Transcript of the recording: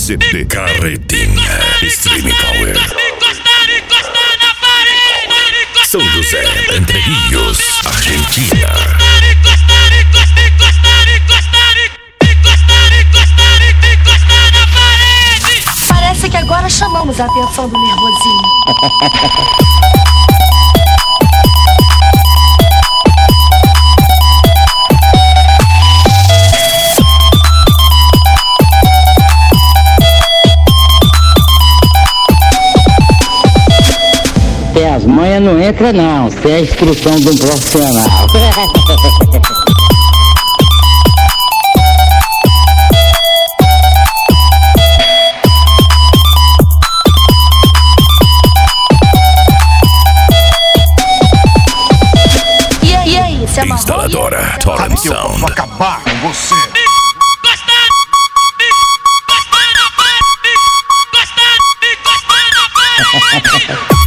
CD Carretinha Extreme Power. São José, Entre Rios, Argentina. Parece que agora chamamos a atenção do nervosinho. Se as manhas não entra não, se é a instrução de um profissional. E aí, se amarrou? Instaladora Torrent Sound. Vou acabar com você. Gosta,